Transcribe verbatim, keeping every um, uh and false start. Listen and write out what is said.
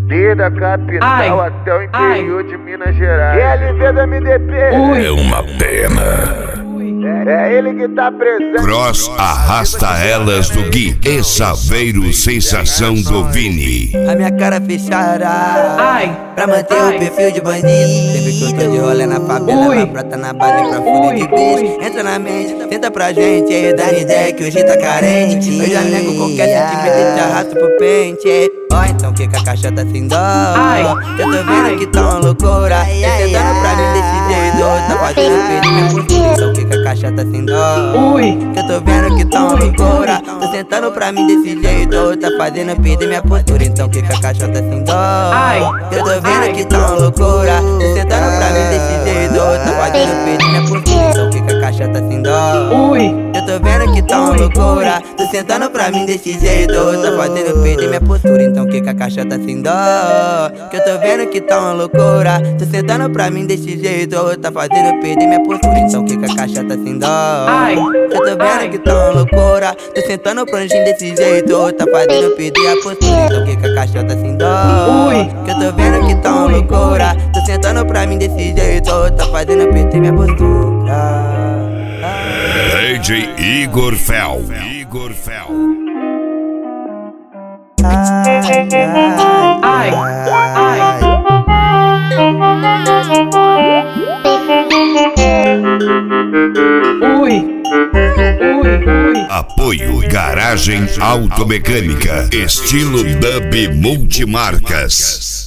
Desde a capital ai, até o interior ai. de Minas Gerais. E L V da M D P. É uma pena. É ele que tá presente. Cross arrasta elas do Gui e Saveiro sensação do Vini. A minha cara fechada ai, pra manter ai. o perfil de bandido. Sempre que eu tô de rolê na favela, ela brota na base pra fuder de bicho. Entra na mente, tenta pra gente, aí dá ideia que hoje tá carente. Eu já nego qualquer sentimento, te arrasto pro pente. Ó, então que que a caixa tá sem dó? Ai, que eu tô vendo ai. que tá uma loucura. Tá tentando pra mim desse jeito, tá fazendo perder minha postura. Então que que a caixa tá sem dó? Ui. Que eu tô vendo que tá uma loucura. Tô sentando pra mim desse jeito, tá fazendo perder minha postura. Então que que a caixa tá sem dó? Ai. Que eu tô vendo que tá uma loucura. Tô sentando pra mim desse jeito, tá fazendo perder minha postura. Então que que a caixa tá sem dó? Ui. Eu tô vendo que tá uma loucura. Tô sentando pra mim desse jeito, tá fazendo perder minha postura. Então que que a caixa tá sem dó? Que eu tô vendo que tá uma loucura. Tô sentando pra mim desse jeito, tá fazendo perder minha postura. Então que que a caixa tá sem dó? Ai. Que eu tô vendo que tá uma loucura. Tô sentando pra mim desse jeito, tá fazendo perder a postura. Então que que a caixa tá sem dó? Ui. Que eu tô vendo que tá uma loucura. Tô sentando pra mim desse jeito, tá fazendo perder minha postura. D J Igor Fel. Igor Fel. Ai, ai, ai, ai. Ui, ui, ui. Apoio Garagem Automecânica, estilo Dub Multimarcas.